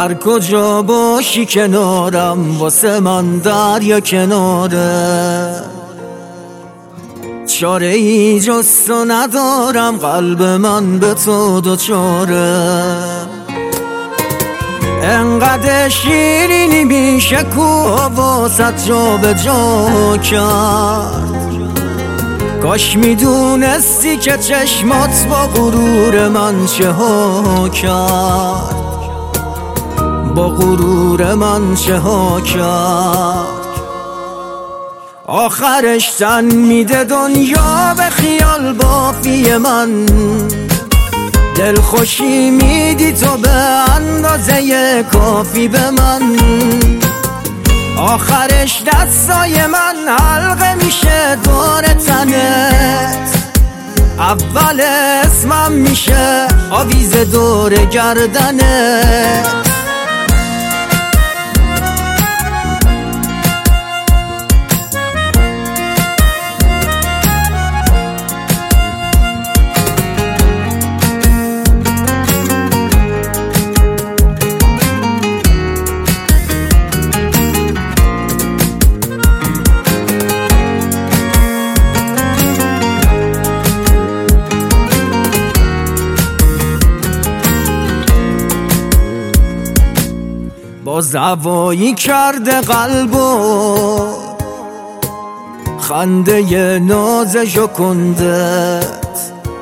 هر کجا باشی کنارم، واسه من دریا کناره. چاره ای جز تو ندارم، قلب من به تو دوچاره. انقدر شیرینی میشه کوه واسط جا به جا کرد. کاش میدونستی که چشمات با غرور من چه ها کرد، با غرور من چه ها کرد. آخرش تن میده دنیا به خیال بافی من، دلخوشی میدی تو به اندازه کافی به من. آخرش دستای من حلقه میشه دور تنت، اول اسمم میشه آویز دور گردنت. باز هوایی کرده قلبو خنده ناز ژکندت،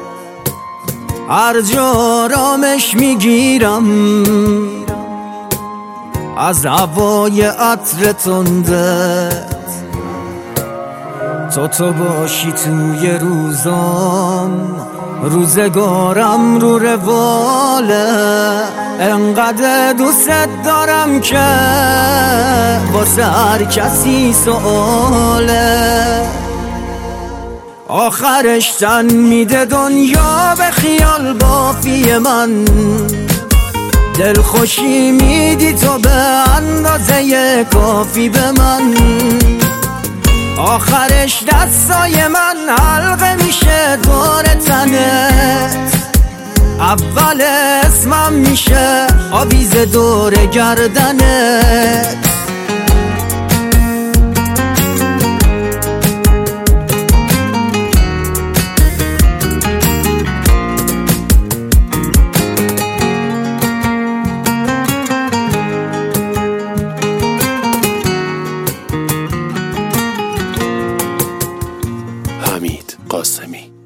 هر جا آرامش میگیرم از هوای عطر تندت. تو باشی توی روزام، روزگارم رو رواله. انقدر دوست دارم که واسه هر کسی سؤاله. آخرش تن میده دنیا به خیال بافی من، دلخوشی میدی تو به اندازه کافی به من. آخرش دستای من حلقه میشه دور تنت، اول اسمم میشه آویز دور گردنت. حمید قاسمی.